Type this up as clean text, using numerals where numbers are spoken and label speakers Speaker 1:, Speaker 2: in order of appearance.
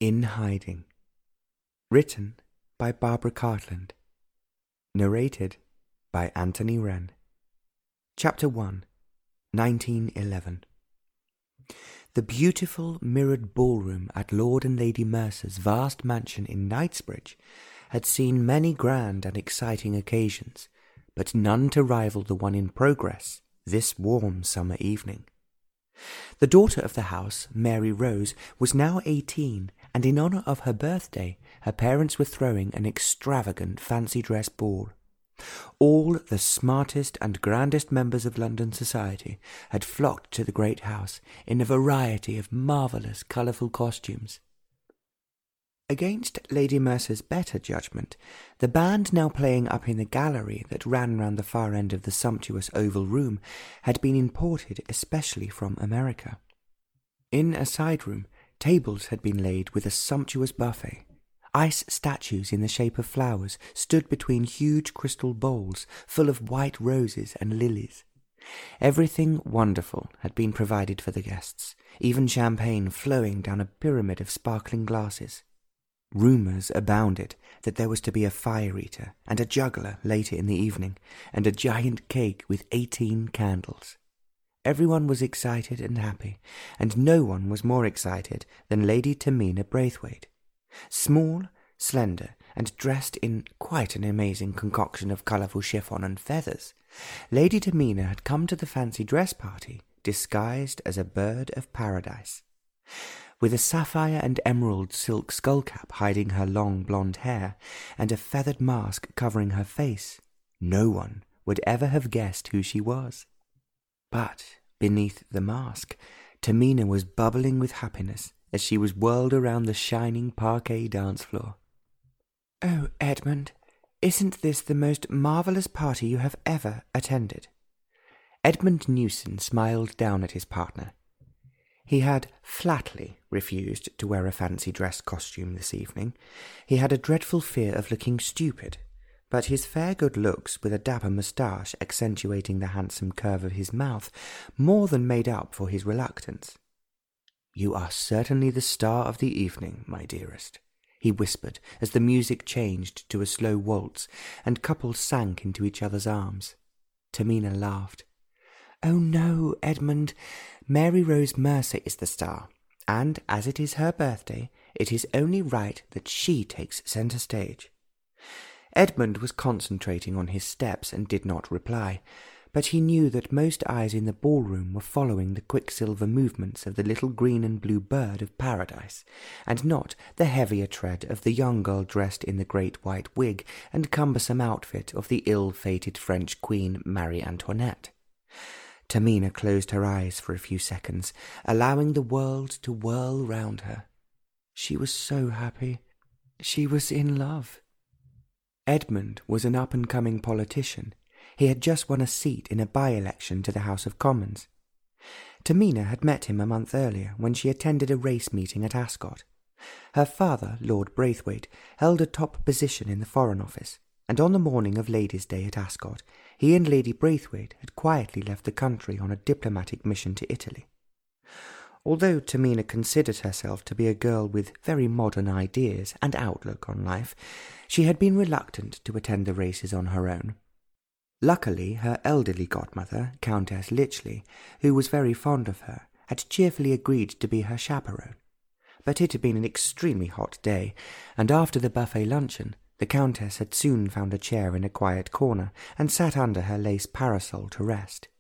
Speaker 1: In Hiding. Written by Barbara Cartland. Narrated by Anthony Wren. Chapter 1, 1911. The beautiful mirrored ballroom at Lord and Lady Mercer's vast mansion in Knightsbridge had seen many grand and exciting occasions, but none to rival the one in progress this warm summer evening. The daughter of the house, Mary Rose, was now 18, and in honour of her birthday, her parents were throwing an extravagant fancy dress ball. All the smartest and grandest members of London society had flocked to the great house in a variety of marvellous colourful costumes. Against Lady Mercer's better judgment, the band now playing up in the gallery that ran round the far end of the sumptuous oval room had been imported especially from America. In a side room, tables had been laid with a sumptuous buffet. Ice statues in the shape of flowers stood between huge crystal bowls full of white roses and lilies. Everything wonderful had been provided for the guests, even champagne flowing down a pyramid of sparkling glasses. Rumours abounded that there was to be a fire-eater and a juggler later in the evening, and a giant cake with 18 candles. Everyone was excited and happy, and no one was more excited than Lady Tamina Braithwaite. Small, slender, and dressed in quite an amazing concoction of colourful chiffon and feathers, Lady Tamina had come to the fancy dress party disguised as a bird of paradise. With a sapphire and emerald silk skullcap hiding her long blonde hair, and a feathered mask covering her face, no one would ever have guessed who she was. But beneath the mask, Tamina was bubbling with happiness as she was whirled around the shining parquet dance floor. "Oh, Edmund, isn't this the most marvellous party you have ever attended?" Edmund Newson smiled down at his partner. He had flatly refused to wear a fancy dress costume this evening. He had a dreadful fear of looking stupid, but his fair good looks, with a dapper moustache accentuating the handsome curve of his mouth, more than made up for his reluctance. "You are certainly the star of the evening, my dearest," he whispered as the music changed to a slow waltz and couples sank into each other's arms. Tamina laughed. "Oh no, Edmund, Mary Rose Mercer is the star, and as it is her birthday, it is only right that she takes centre stage." Edmund was concentrating on his steps and did not reply, but he knew that most eyes in the ballroom were following the quicksilver movements of the little green and blue bird of paradise, and not the heavier tread of the young girl dressed in the great white wig and cumbersome outfit of the ill-fated French queen Marie Antoinette. Tamina closed her eyes for a few seconds, allowing the world to whirl round her. She was so happy. She was in love. Edmund was an up-and-coming politician. He had just won a seat in a by-election to the House of Commons. Tamina had met him a month earlier when she attended a race meeting at Ascot. Her father, Lord Braithwaite, held a top position in the Foreign Office, and on the morning of Ladies' Day at Ascot, he and Lady Braithwaite had quietly left the country on a diplomatic mission to Italy. Although Tamina considered herself to be a girl with very modern ideas and outlook on life, she had been reluctant to attend the races on her own. Luckily, her elderly godmother, Countess Litchley, who was very fond of her, had cheerfully agreed to be her chaperone. But it had been an extremely hot day, and after the buffet luncheon, the Countess had soon found a chair in a quiet corner and sat under her lace parasol to rest.